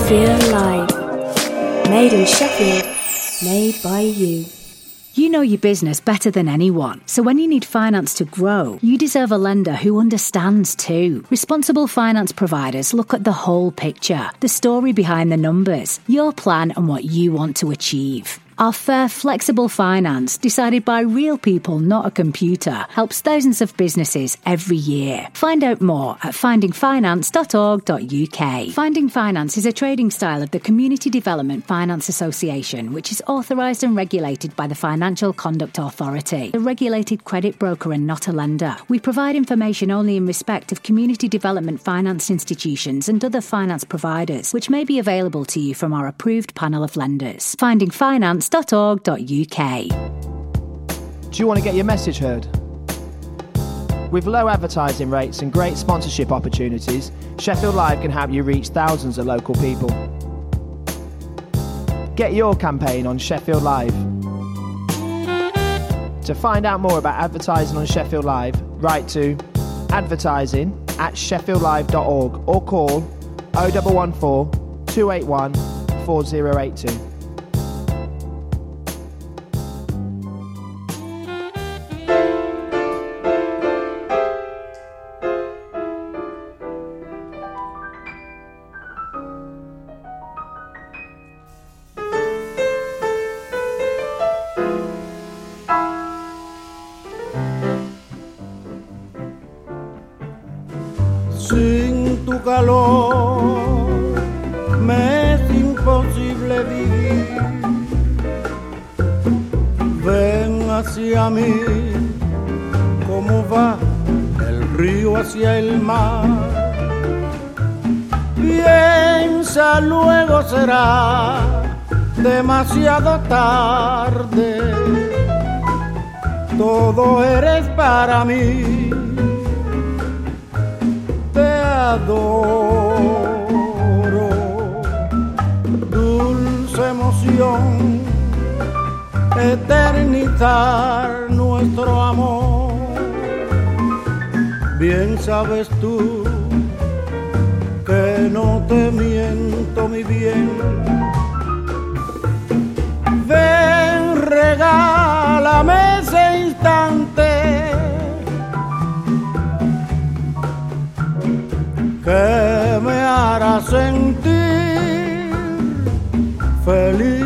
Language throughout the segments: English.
Sheffield Live. Made in Sheffield, made by you. You know your business better than anyone, so when you need finance to grow, you deserve a lender who understands too. Responsible finance providers look at the whole picture, the story behind the numbers, your plan and what you want to achieve. Our fair, flexible finance, decided by real people, not a computer, helps thousands of businesses every year. Find out more at findingfinance.org.uk. Finding Finance is a trading style of the Community Development Finance Association, which is authorised and regulated by the Financial Conduct Authority, a regulated credit broker and not a lender. We provide information only in respect of community development finance institutions and other finance providers, which may be available to you from our approved panel of lenders. Finding Finance. .org.uk. Do you want to get your message heard? With low advertising rates and great sponsorship opportunities, Sheffield Live can help you reach thousands of local people. Get your campaign on Sheffield Live. To find out more about advertising on Sheffield Live, write to advertising@sheffieldlive.org or call 0114 281 4082. Sin tu calor me es imposible vivir. Ven hacia mí como va el río hacia el mar. Piensa, luego será demasiado tarde. Todo eres para mí. Adoro, dulce emoción, eternizar nuestro amor. Bien sabes tú que no te miento, mi bien. Ven, regálame ese instante que me hará sentir feliz.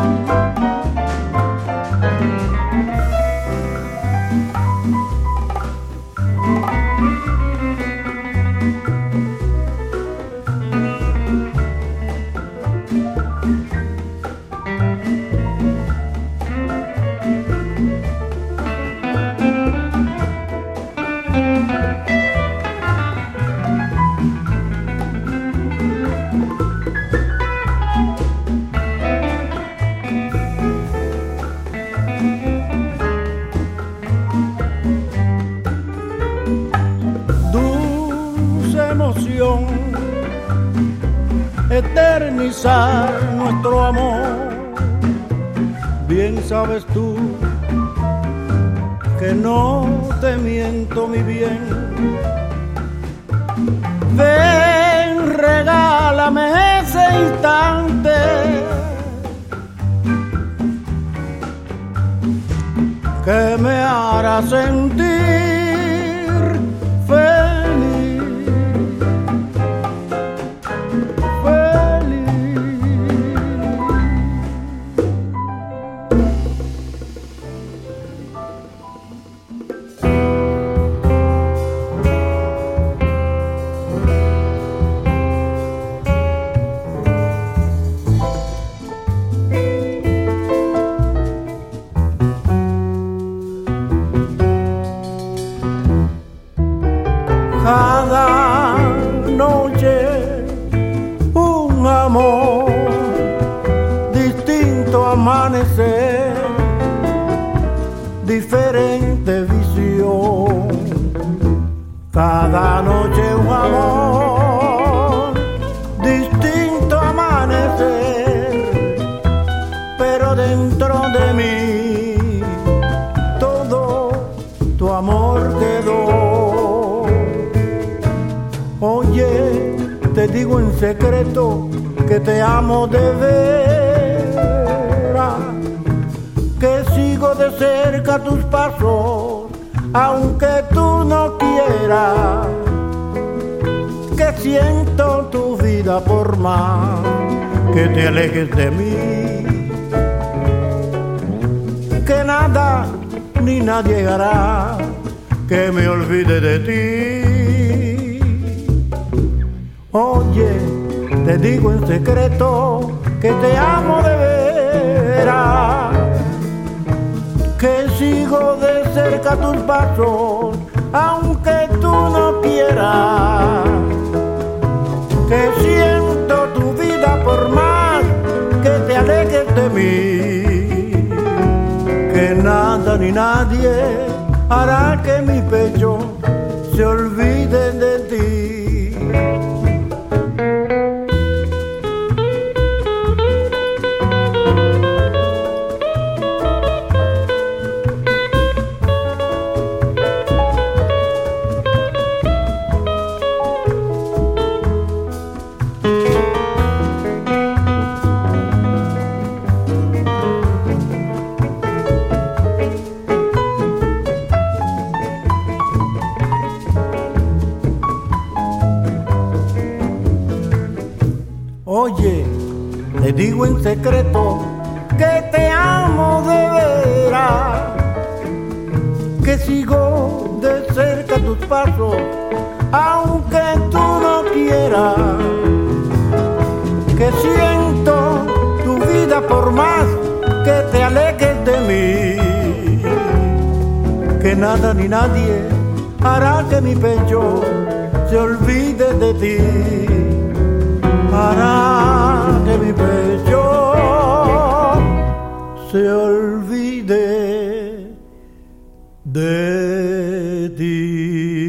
Eternizar nuestro amor. Bien sabes tú que no te miento, mi bien. Ven, regálame ese instante que me hará sentir feliz. Cada noche un amor, distinto amanecer, diferente visión. Cada noche un amor, distinto amanecer, pero dentro de mí todo tu amor quedó. Oye, te digo en secreto que te amo de veras, que sigo de cerca tus pasos, aunque tú no quieras, que siento tu vida por más que te alejes de mí, que nada ni nadie hará que me olvide de ti. Oye, te digo en secreto que te amo de veras, que sigo de cerca tus pasos, aunque tú no quieras, que siento tu vida por más que te alejes de mí, que nada ni nadie hará que mi pecho se olvide de ti. Oye, te digo en secreto que te amo de veras, que sigo de cerca tus pasos, aunque tú no quieras, que siento tu vida por más que te alejes de mí, que nada ni nadie hará que mi pecho se olvide de ti, hará que mi pecho se olvide de ti.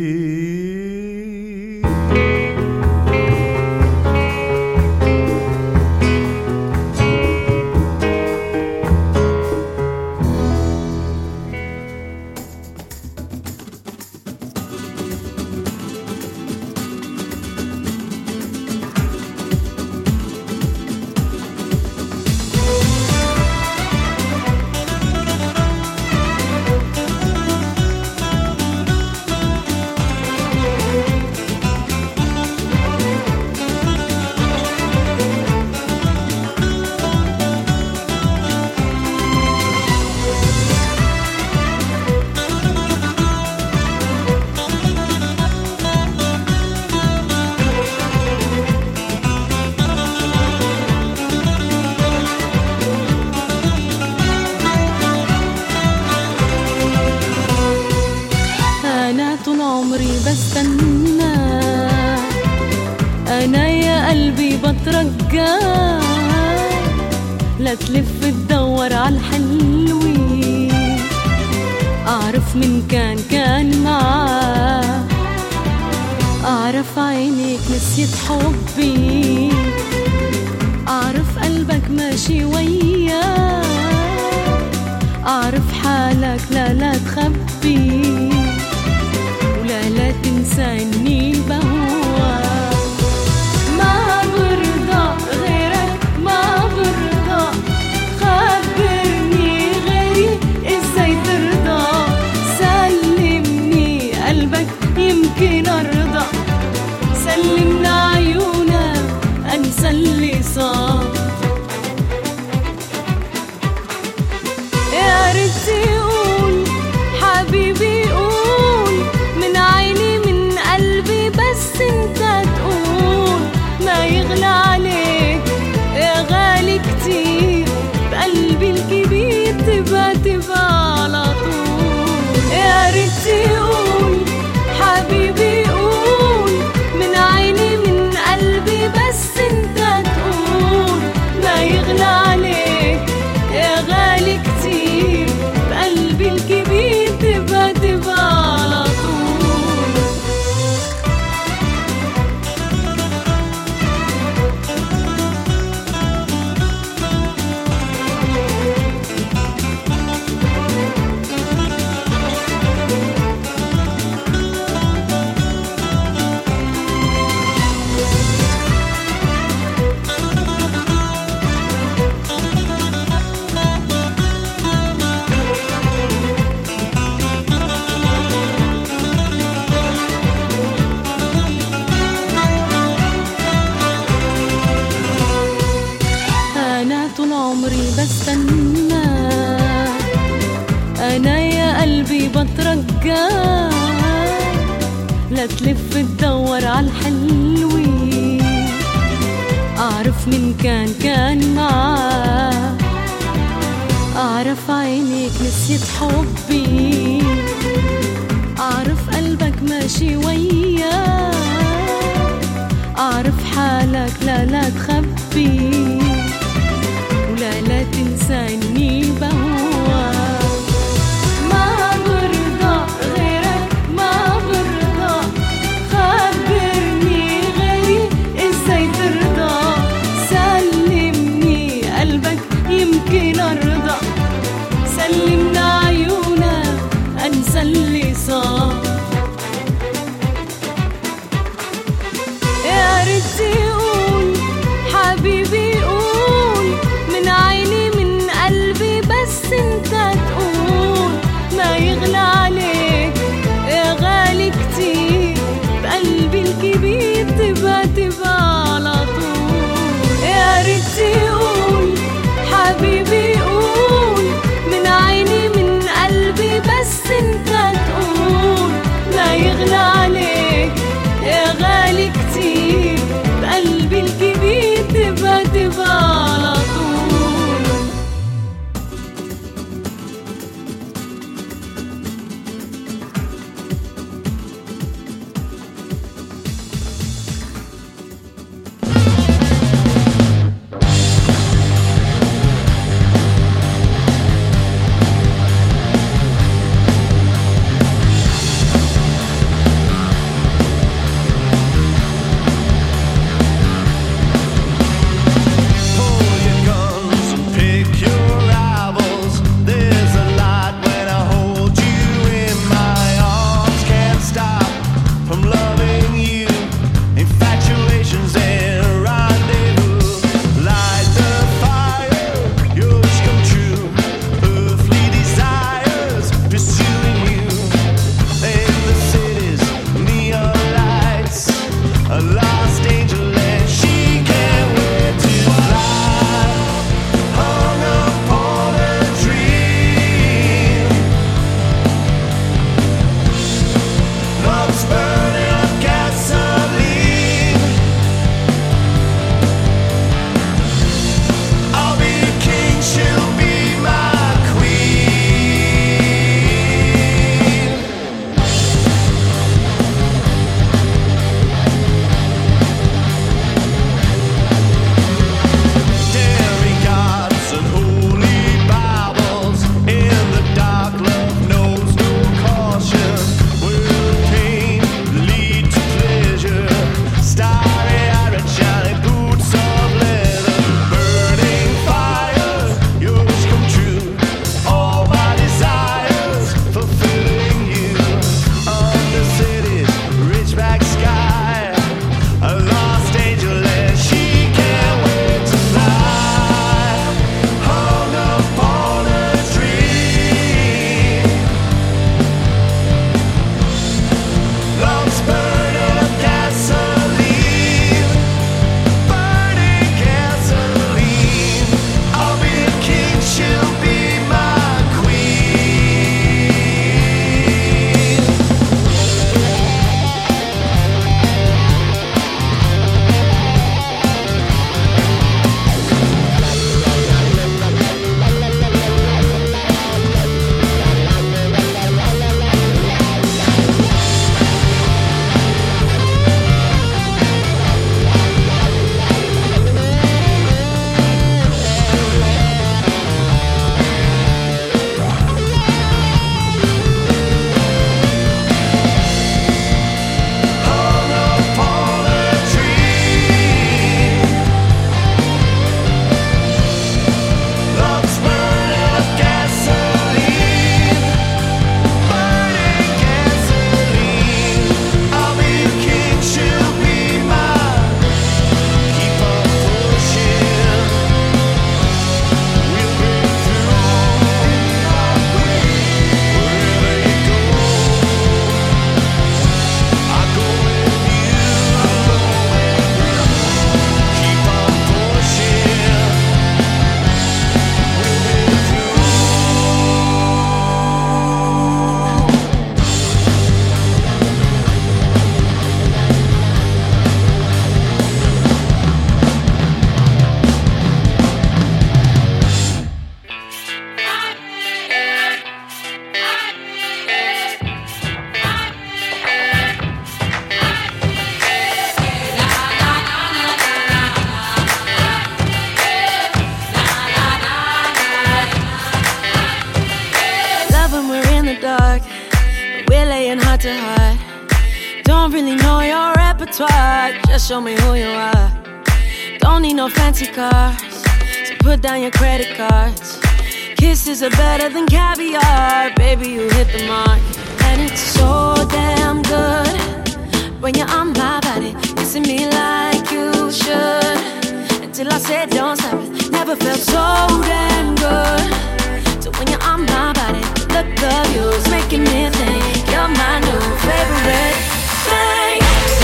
لا تلف تدور عالحلوين، أعرف من كان معاه، أعرف عينيك نسيت حبي، أعرف قلبك ماشي وياه، أعرف حالك لا تخبي، ولا لا تنسى إني بهواك. ما برضى غيرك، ما برضى، خبرني غيري إزاي ترضى، سلمني قلبك يمكن أرضى، سلمنا عيونك أنسى اللي صار. يا ريت يقول حبيبي، قول من عيني من قلبي بس مكان لا تلف تدور عالحلوين. أعرف من كان معاه، أعرف عينيك نسيت حبي، أعرف قلبك ماشي وياه، أعرف حالك لا تخبي، ولا تنسى إني بهواك. ما برضى غيرك، ما برضى، خبرني غيري إزاي ترضى، سلمني قلبك يمكن أرضى، سلمنا عيونك أنسى اللي صار. يا ريت تقول حبيبي to hide. Don't really know your repertoire, just show me who you are. Don't need no fancy cars, so put down your credit cards. Kisses are better than caviar, baby, you hit the mark. And it's so damn good when you're on my body, kissing me like you should. Until I said don't stop it, never felt so damn good. So when you're on my body, the look of you's making me think you're my new favorite thing.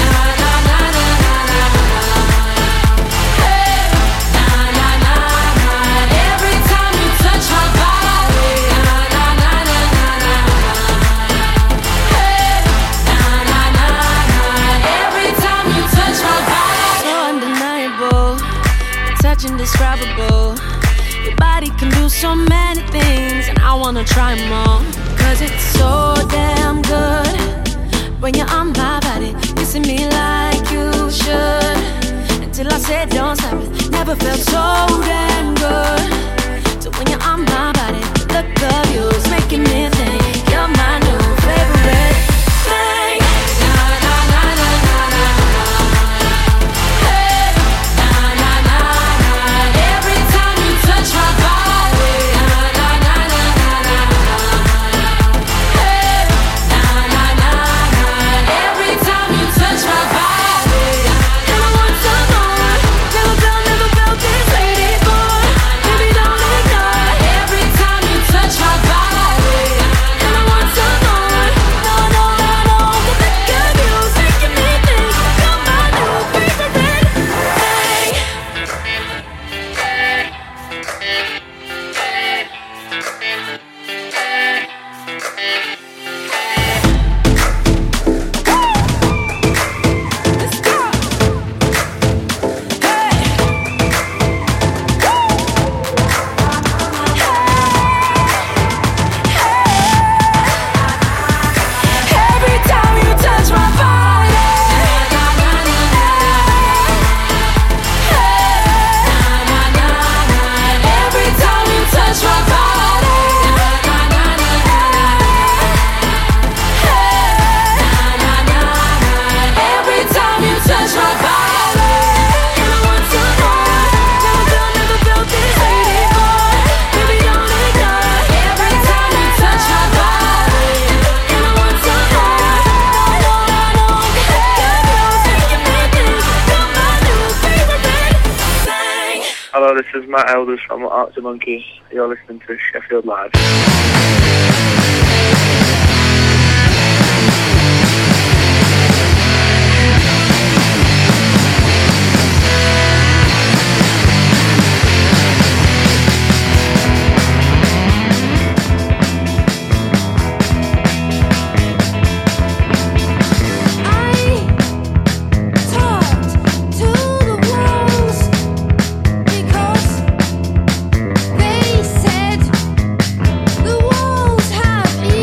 Indescribable. Your body can do so many things, and I wanna try them all. Cause it's so damn good when you're on my body, kissing me like you should. Until I said don't stop it, never felt so damn good. So when you're on my body, the look of you's making me think you're my new favorite thing. Hello, this is Matt Elders from Arctic Monkey. You're listening to Sheffield Live. They said the walls have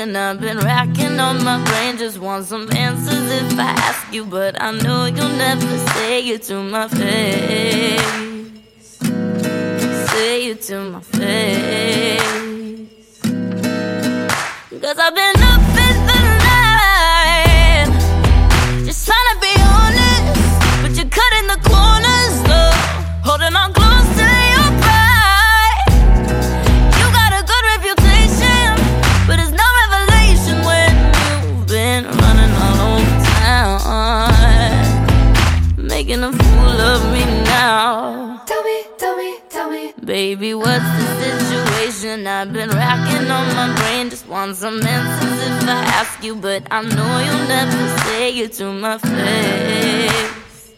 situation I've been racking on my brain. Just want some answers if I ask you, but I know you'll never say it to my face. Say it to my face. 'Cause I've been up in the night, just trying to be honest, but you're cutting the corners, though, holding on close to your pride. You got a good reputation, but it's no revelation when you've been running all over town, making a fool of me now. Tell me, tell me, tell me, baby, what's the situation? I've been racking on my brain, just want some answers if I ask you, but I know you'll never say it to my face.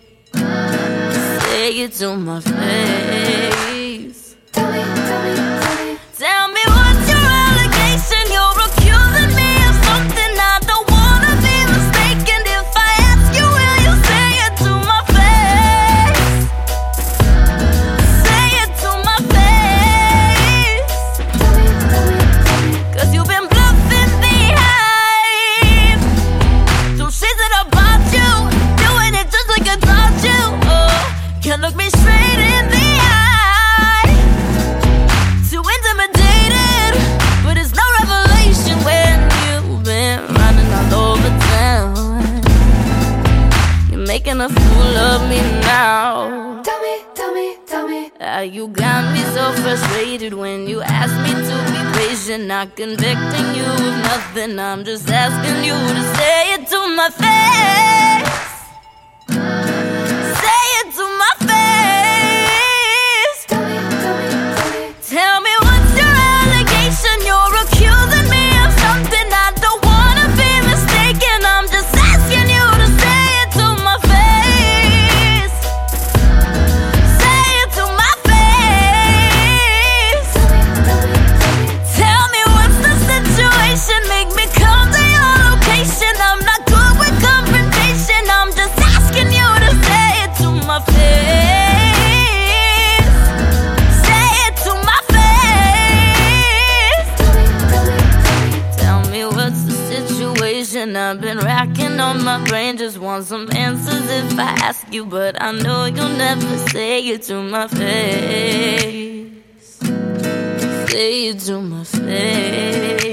Say it to my face. tell me, tell me, tell me. Tell me what's your allegation? You're accusing me of something I don't wanna be mistaken. If I ask you, will you say it to my face? Say it to my face. Tell me, tell me, tell me. 'Cause you've been bluffing the hype. Don't say that about you, doing it just like I taught you. Oh, can't look me straight in the eye. Too intimidated, but it's no revelation when you've been running all over town. You're making a fool of me now. Tell me, tell me, tell me. You got me so frustrated when you ask me to be patient. Not convicting you of nothing, I'm just asking you to say it to my face. Say it to my face. Tell me, tell me, tell me. Tell me what's your allegation? You're accusing me of something I don't wanna be mistaken. I'm just asking you to say it to my face. Say it to my face. Tell me what's the situation? Make me come to your location. I'm not good with confrontation. I'm just asking you to say it to my face. Say it to my face. Tell me what's the situation? I've been racking on my brain, just want some answers if I ask you, but I know you'll never say it to my face. Say it to my face.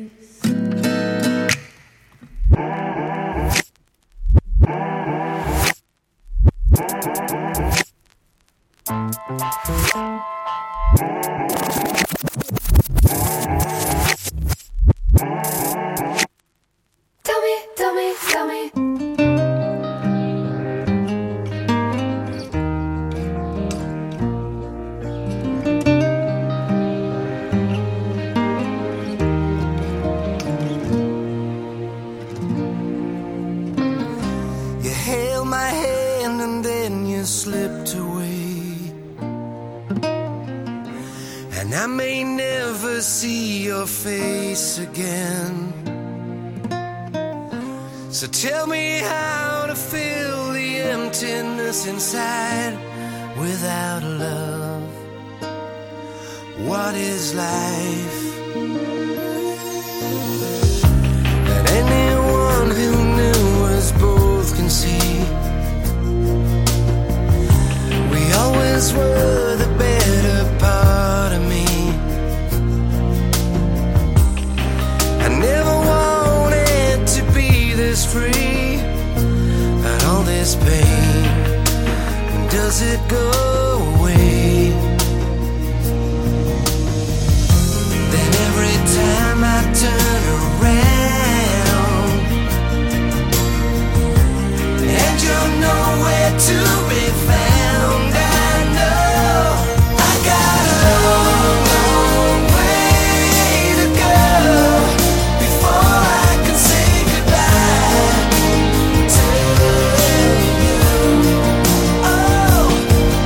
Tell me, tell me, tell me. You held my hand and then you slipped away, and I may never see your face again. So tell me how to fill the emptiness inside without love. What is life? And anyone who knew us both can see we always were the better part of me. I never wanted to be this free, but all this pain, does it go away? Then every time I turn around and you're nowhere to be found, I know I got a long, long way to go before I can say goodbye to you. Oh,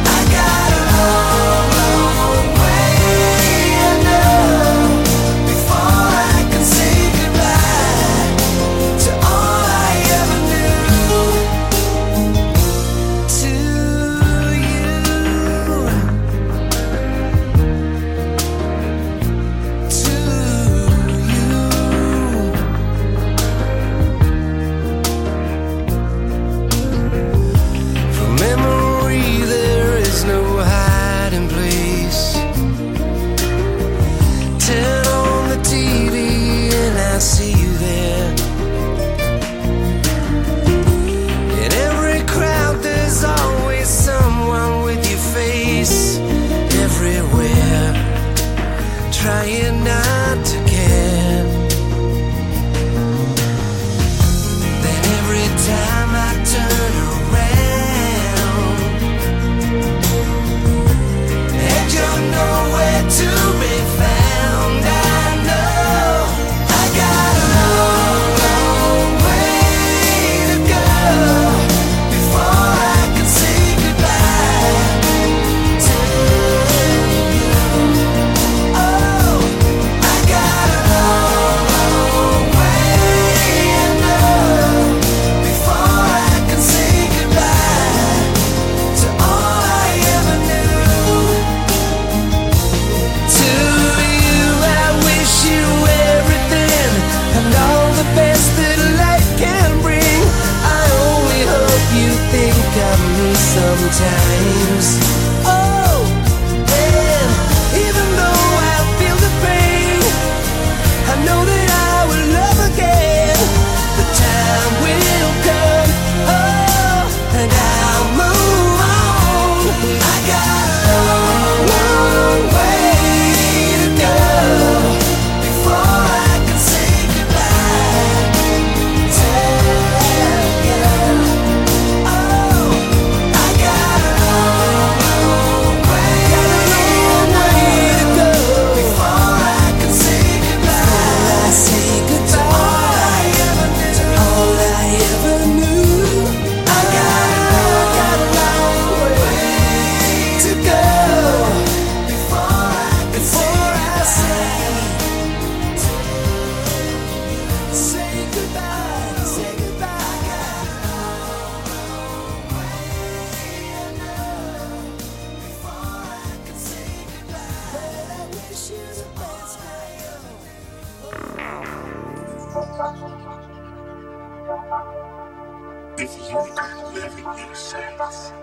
If you don't live in your sense,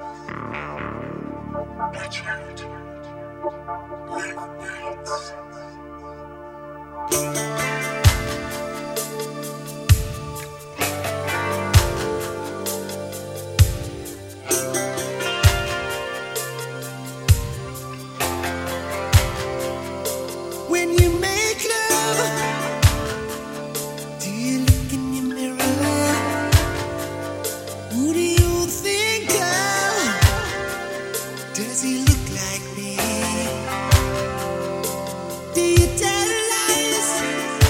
watch out. Live nights. When you make love, do you look in your mirror? Who do you think of? Does he look like me? Do you tell lies?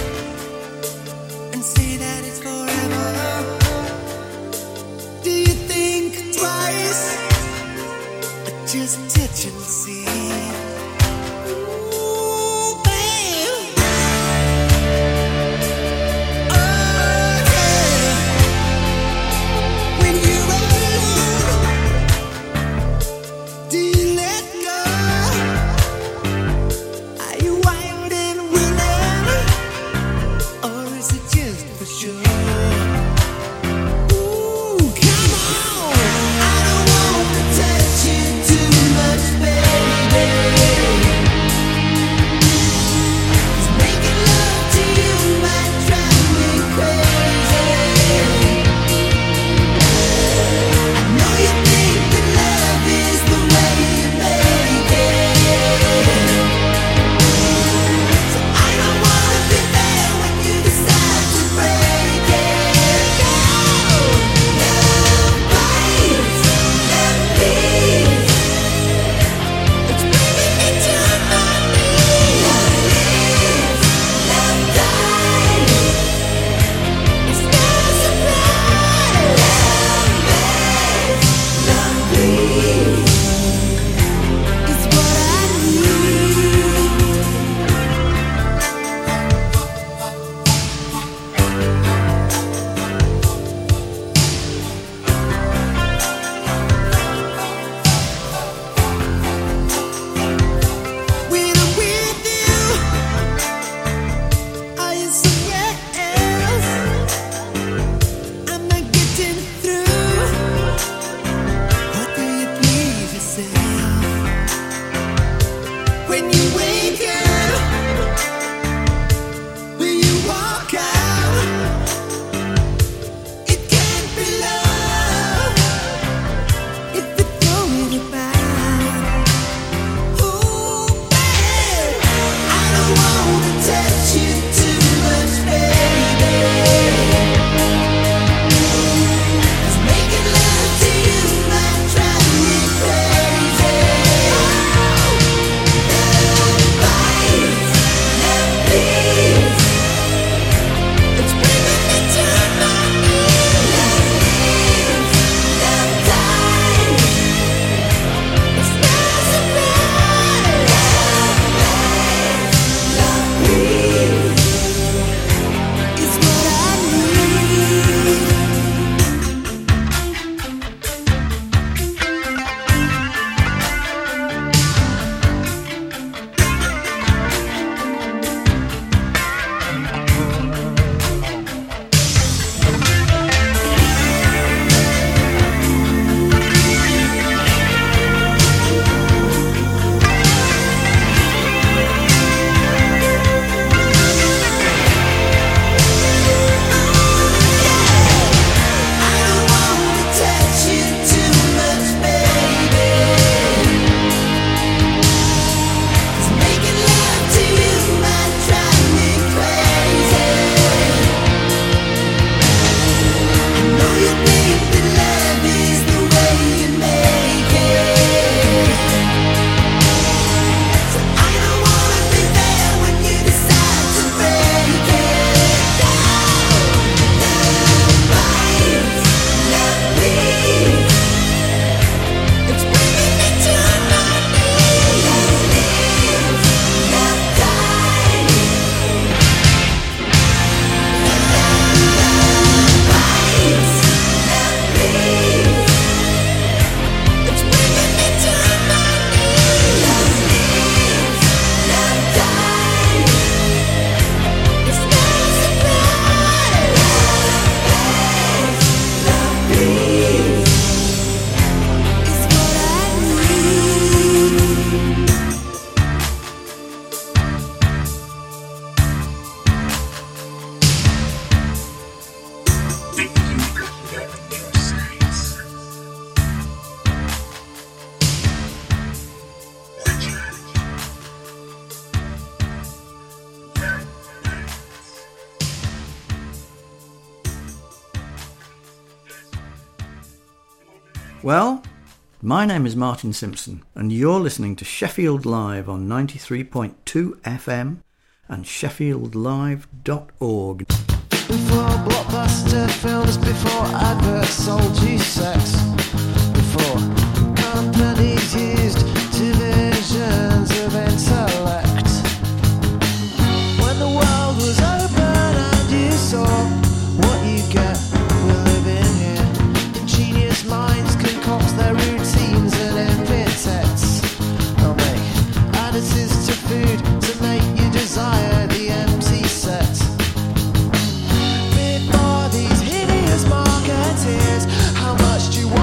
Well, my name is Martin Simpson, and you're listening to Sheffield Live on 93.2 FM and sheffieldlive.org. Before blockbuster films, before adverts sold you sex, before companies used divisions of intellect, when the world was open and you saw what you get, we're living here. Ingenious minds concoct their routines and epithets. They'll make additives to food to make you desire the empty set. Bid for these hideous marketeers. How much do you want?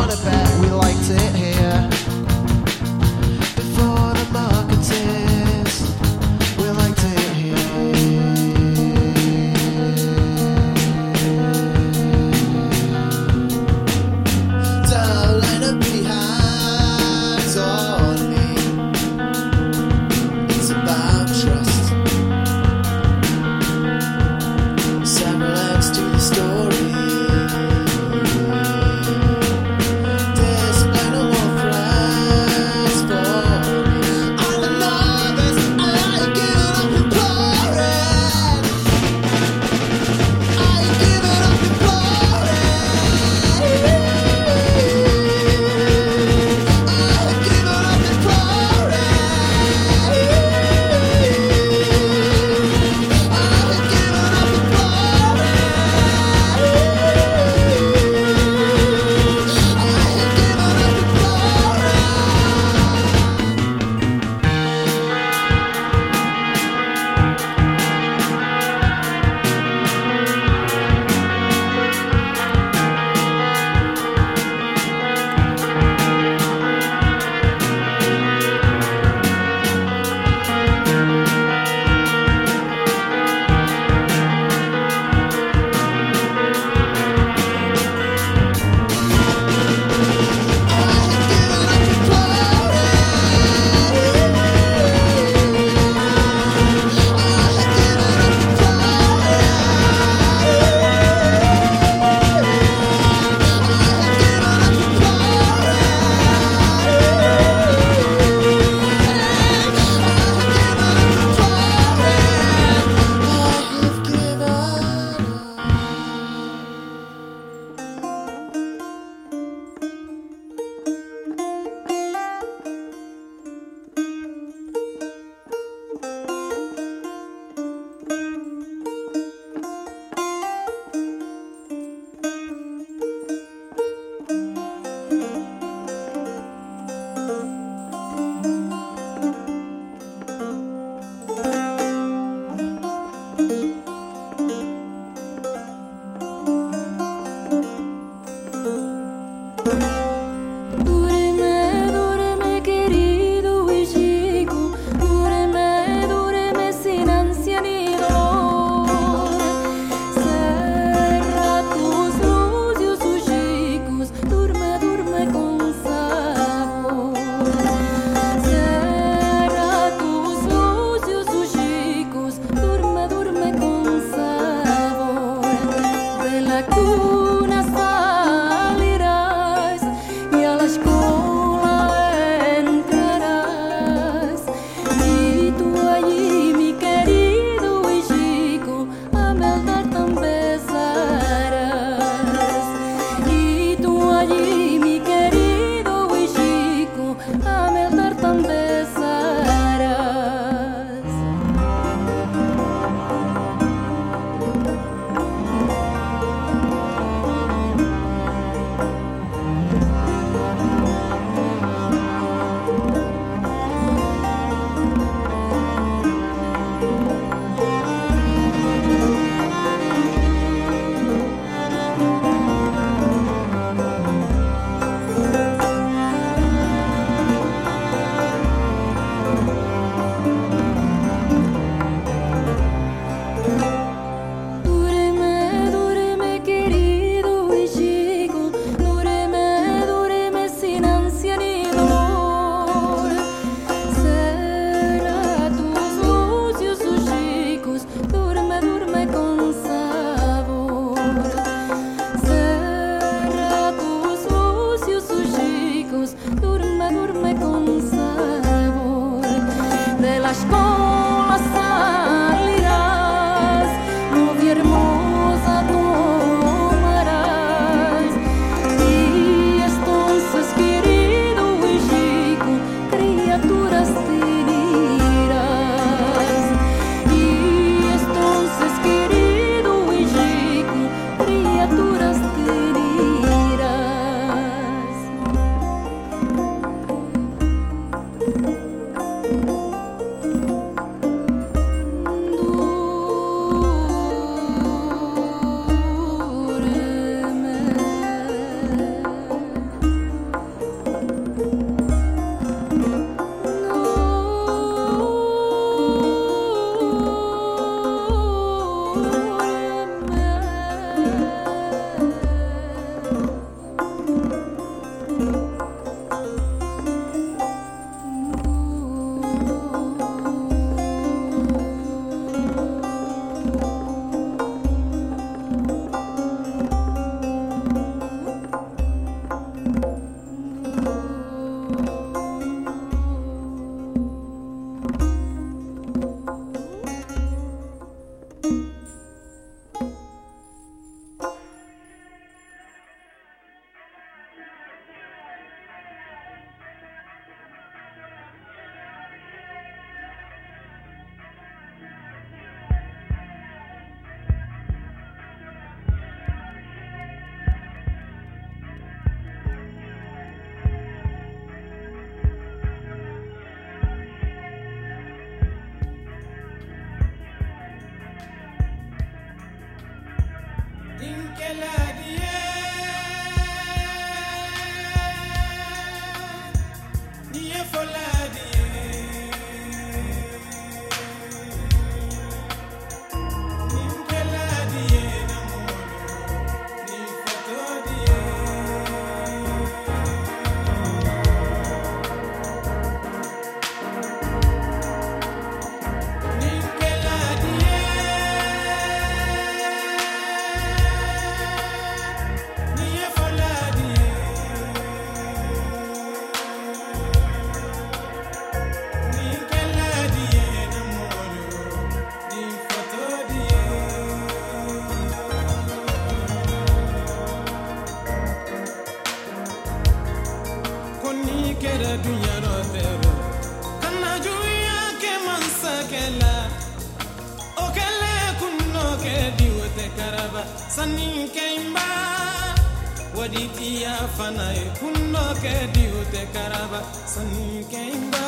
dunya rotero kana juya ke mansakela okele kunno ke diwote karaba sanin keimba waditi ya fana kunno ke diwote karaba sanin keimba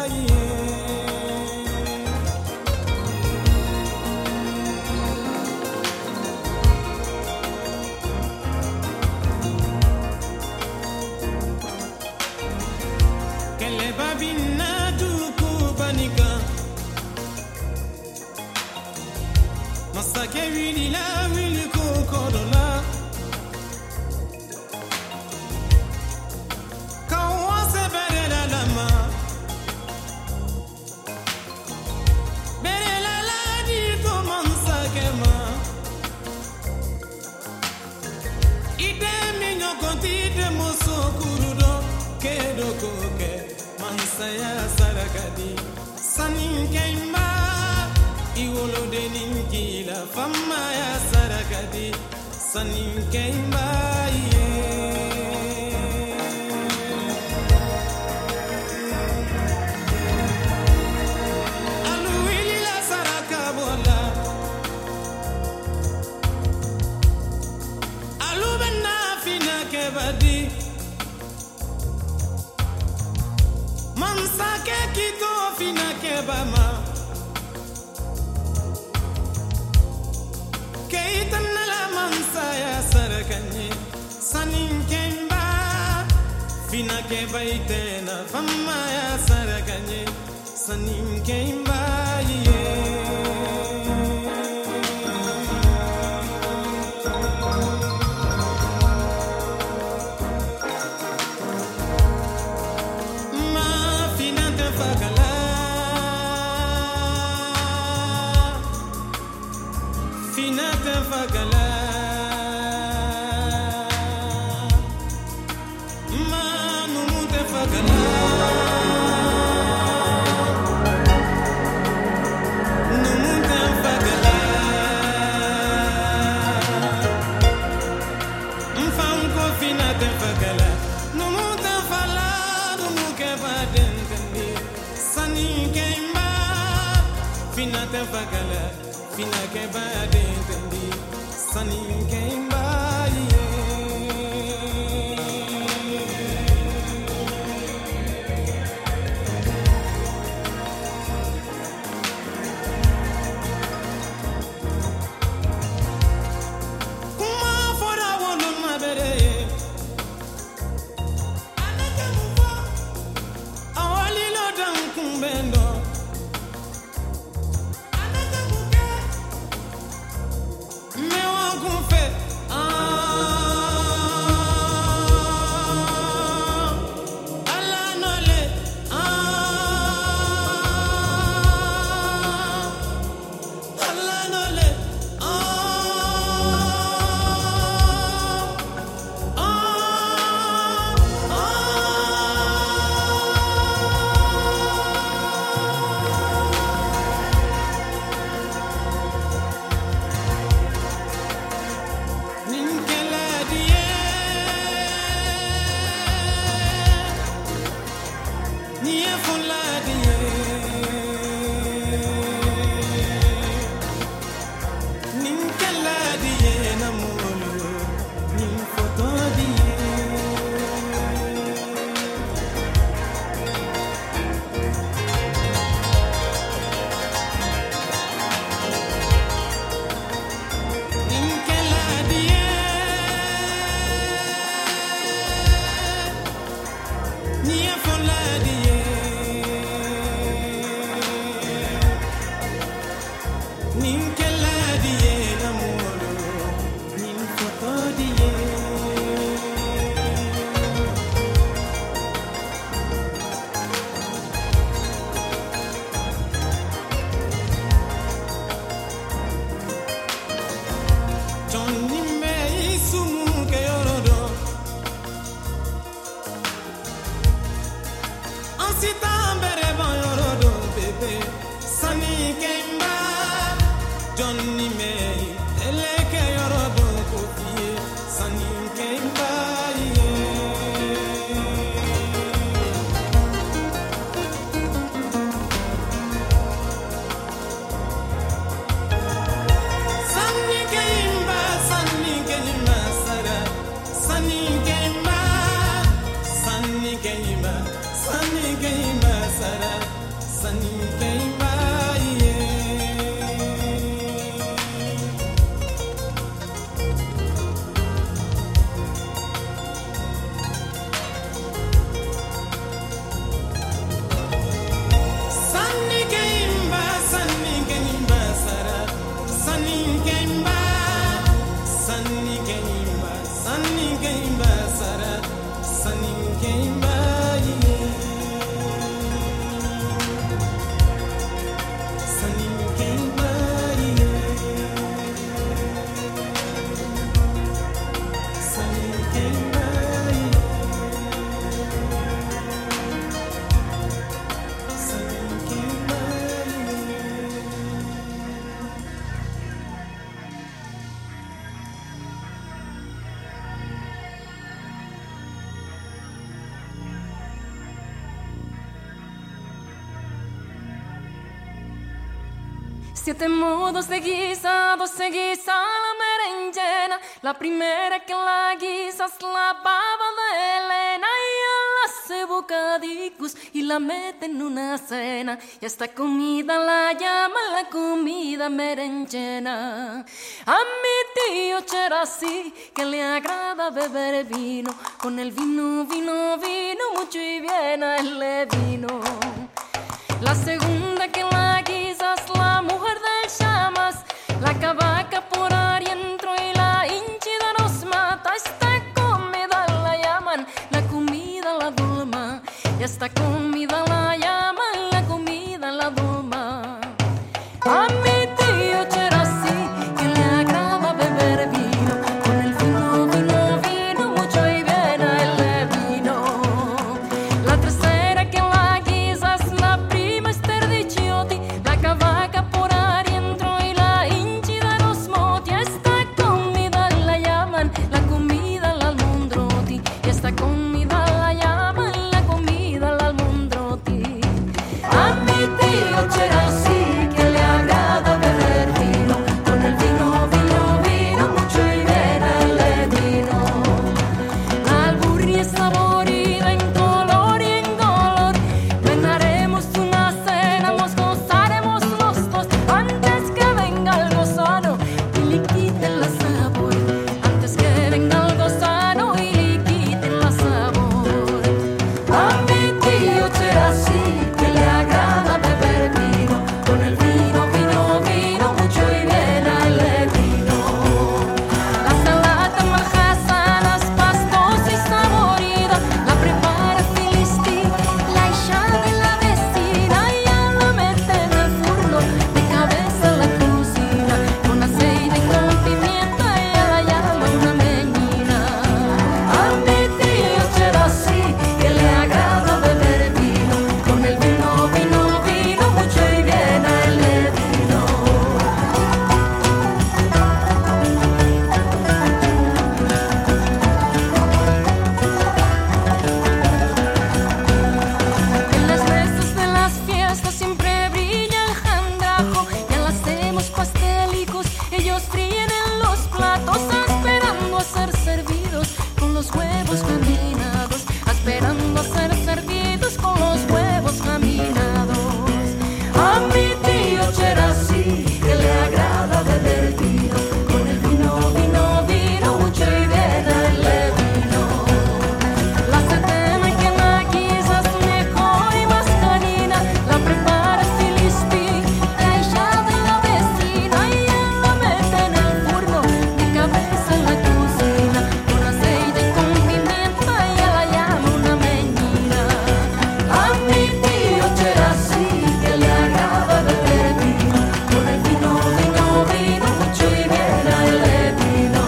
Masake wili la wili kokodola Kawase bere la lama Bere la la di to mansake ma Ide minyo konti de moso kurudo Kedo koke mansaya sarakadi Sanin keimba Iwolo denin kila fama ya sarakadi sanin keimba ye Alu wili la saraka bola Alu benna fina kebadi Mansake kito fina kebama Saya sarakanye sanin kemba fina ke baitena fama ya sarakanye sanin kemba ma fina te fakala fina te fakala Fina ke ba den tendi sanin keimba kuma fora wonu mabere anaka mufa awali lo dan kumbendo 7 modos de guisado se guisa la berenjena. La primera que la guisa es la baba de Elena. Y hace bocadicos y la mete en una cena. Y esta comida la llaman la comida berenjena. A mi tío Cherasí que le agrada beber vino. Con el vino, vino, vino, mucho y bien a él le vino. La segunda que la guisa es la mujer del chamas. La cavaca por arientro y la hinchida nos mata. Esta comida la llaman la comida la dulma. Y esta comida la llaman la comida la dulma. A mi tío Cherasí que le agrada beber vino. Con el vino, vino, vino, mucho y bien a él le vino. La tercera que la guisa es la prima Esther de Chiotti. La cavaca por arientro y la hinchida los moti. Esta comida la llaman la comida la almondroti. Y esta comida la llaman la comida la almondroti. A mi tío Cherasí que le agrada beber vino. Con el vino, vino, vino, mucho y bien a él le vino. La alburria es saborida en color y en color. Venaremos una cena, nos gozaremos los dos. Antes que venga algo sano y le quiten la sabor. Antes que venga algo sano y le quiten la sabor. A mi tío Cherasí que le agrada beber vino. Con el vino, vino, vino, mucho y bien a él le vino. La salata maljasanas, pastosa y saborida. La prepara Filistí, la hija de la vecina. Y ya la mete en el furno, de cabeza a la cocina. Con aceite y con pimienta, ella la llama una meñina. A mi tío Cherasí que le agrada beber vino. Con el vino, vino, vino, mucho y bien a él le vino. En las mesas de las fiestas siempre brilla el jandrajo. Ya le hacemos pastelicos, ellos fríen en los platos, esperando a ser servidos con los huevos caminados. Esperando a ser servidos con los huevos caminados. A mi tío Cherasí que le agrada beber vino. Con el vino, vino, vino, mucho y bien a él le vino. La setena que la guisa es mejor y más canina. La prepara Filistí, la hija de la vecina. Y él la mete en el furno, de cabeza en la cocina. Con aceite y con pimienta, ella la llama una meñina. A mi tío Cherasí que le agrada beber vino. Con el vino, vino, vino, mucho y bien a él le vino.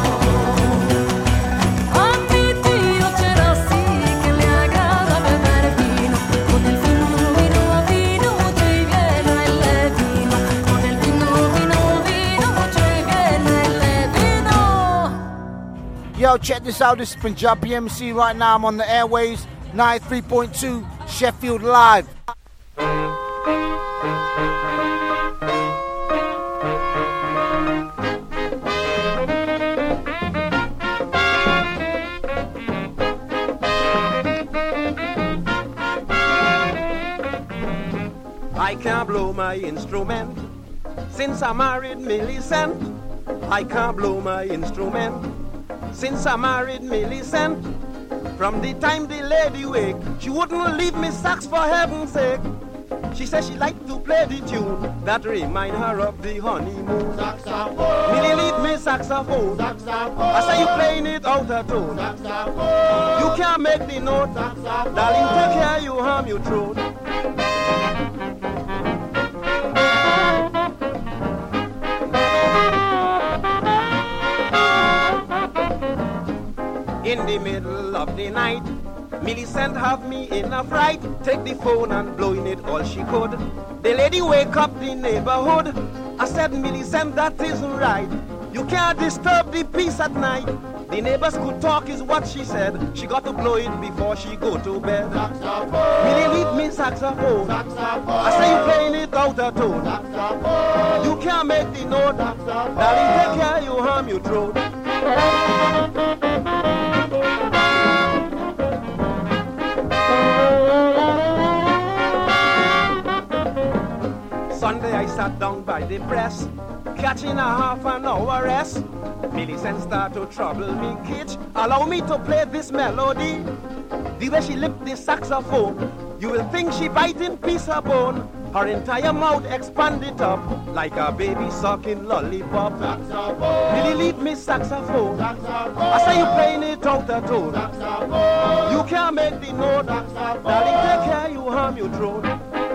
A mi tío Cherasí que le agrada beber vino. Con el vino, vino, vino, mucho y bien a él le vino. Con el vino, vino, vino, mucho y bien a él le vino. Yo, check this out. This is Punjabi MC right now. I'm on the airways, 93.2 Sheffield Live. I can't blow my instrument since I married Millicent. I can't blow my instrument since I married Millicent. From the time the lady wake, she wouldn't leave me sax for heaven's sake. She said she liked to play the tune that remind her of the honeymoon. Saxophone. Millie leave me saxophone. Saxophone. I say you playing it out of tone. Saxophone. You can't make the note. Saxophone. Darling, take care, you harm your throat. In the middle of the night, Millicent have me in a fright. Take the phone and blowing it all she could. The lady wake up the neighborhood. I said, Millicent, that isn't right. You can't disturb the peace at night. The neighbors could talk is what she said. She got to blow it before she go to bed. Millie lead me saxophone. I say you playing it out of tone. You can't make the note. Darling, take care, you harm your throat. Sunday I sat down by the press, catching a half an hour rest. Millicent start to trouble me, Kitch. Allow me to play this melody. The way she lift the saxophone, you will think she biting piece of bone. Her entire mouth expanded up like a baby sucking lollipop. Millie lead me saxophone. I say you playing it out of tone. You can't make the note. Darling, take care, you harm your throat.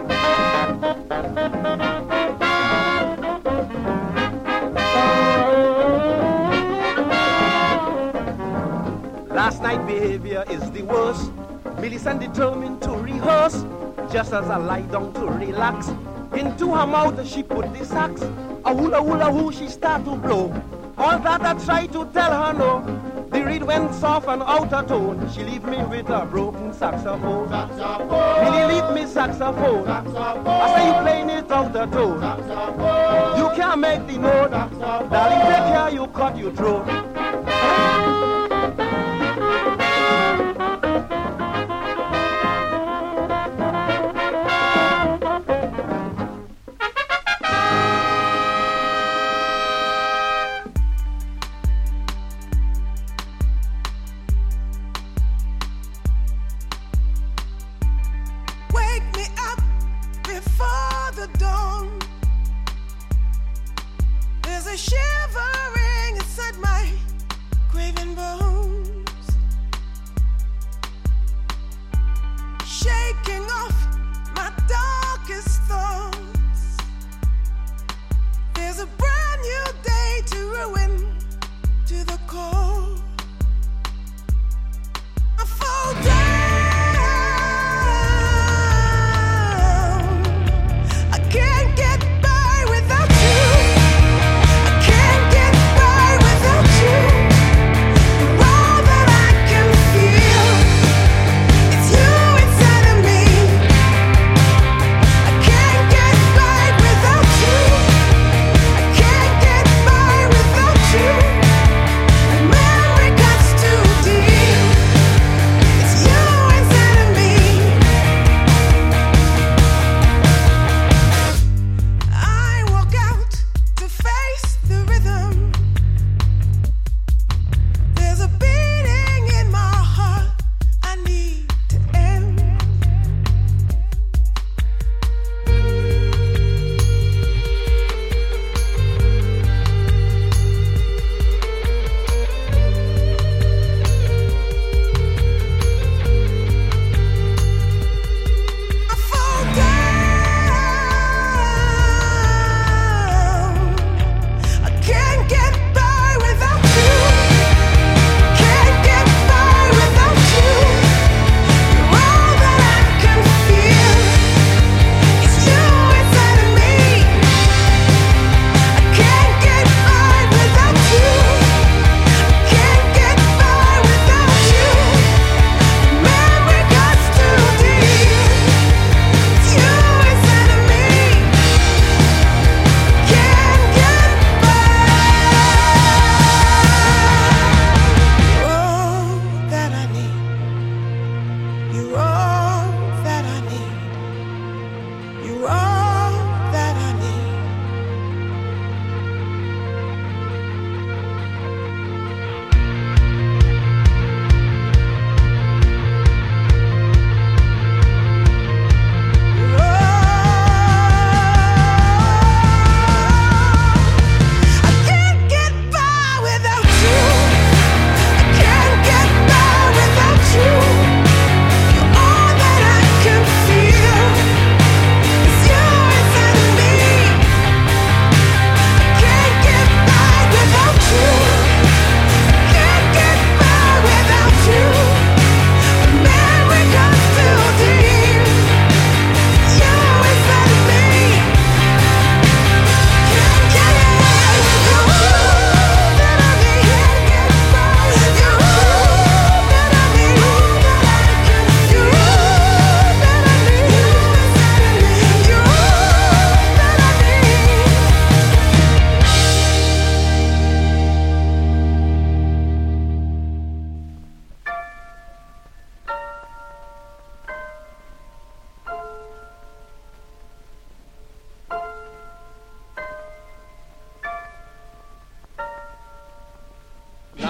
Last night behavior is the worst. Millicent determined to rehearse. Just as I lie down to relax, into her mouth she put the sax. A hula hula hoo she start to blow. All that I try to tell her no. The reed went soft and out of tone. She leave me with a broken saxophone. Millie leave me saxophone. I say you playing it out of tone. You can't make the note. Darling, take care, you cut your throat. Shivering inside my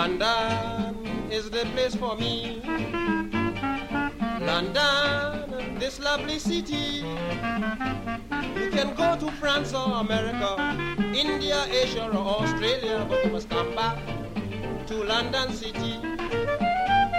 London is the place for me. London, this lovely city. You can go to France or America, India, Asia or Australia, but you must come back to London City.